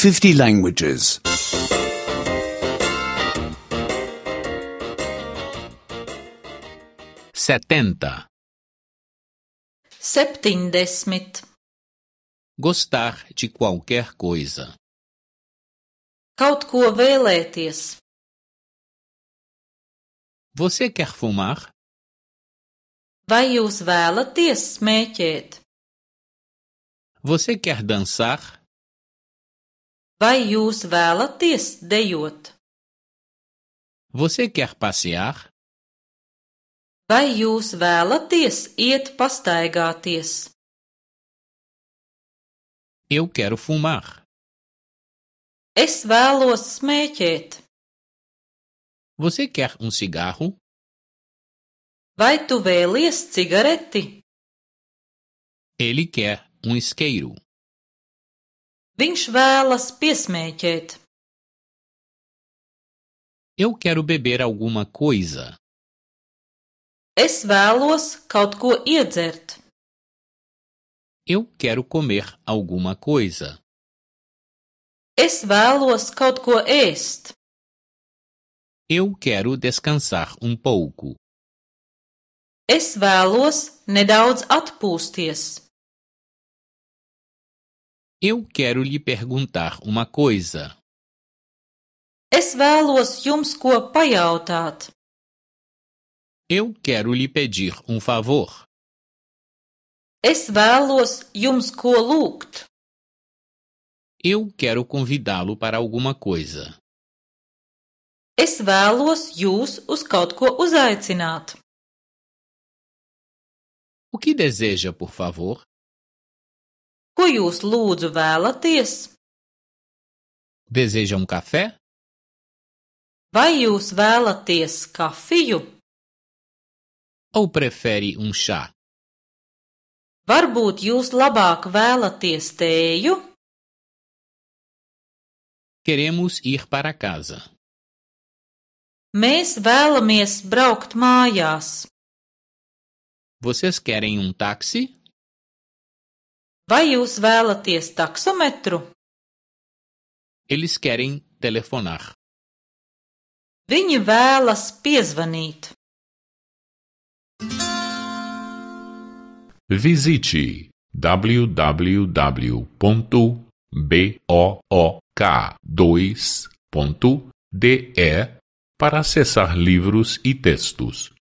50 languages. 70. 70. Gostar de qualquer coisa. Kaut ko vēlēties. Você quer fumar? Vai jūs vēlaties smēķēt? Você quer dançar? Vai jūs vēlaties dejot? Você quer passear? Vai jūs vēlaties iet pastaigāties? Eu quero fumar. Es vēlos smēķēt. Você quer um cigarro? Vai tu vēlies cigareti? Ele quer um isqueiro. Viņš vēlas piesmēķēt. Eu quero beber alguma coisa. Es vēlos kaut ko iedzert. Eu quero comer alguma coisa. Es vēlos kaut ko ēst. Eu quero descansar um pouco. Es vēlos nedaudz atpūsties. Eu quero lhe perguntar uma coisa. Es vēlos jums ko pajautāt. Eu quero lhe pedir um favor. Es vēlos jums ko lūgt. Eu quero convidá-lo para alguma coisa. Es vēlos jūs uz kaut ko uzaicināt. O que deseja, por favor? Ko jūs lūdzu vēlaties? Deseja um café? Vai jūs vēlaties kafiju? Ou prefere um chá? Varbūt jūs labāk vēlaties tēju? Queremos ir para casa. Mēs vēlamies braukt mājās. Vocês querem um táxi? Vai jūs vēlaties taksometru? Eles querem telefonar. Viņi vēlas piezvanīt. Visite www.book2.de para acessar livros e textos.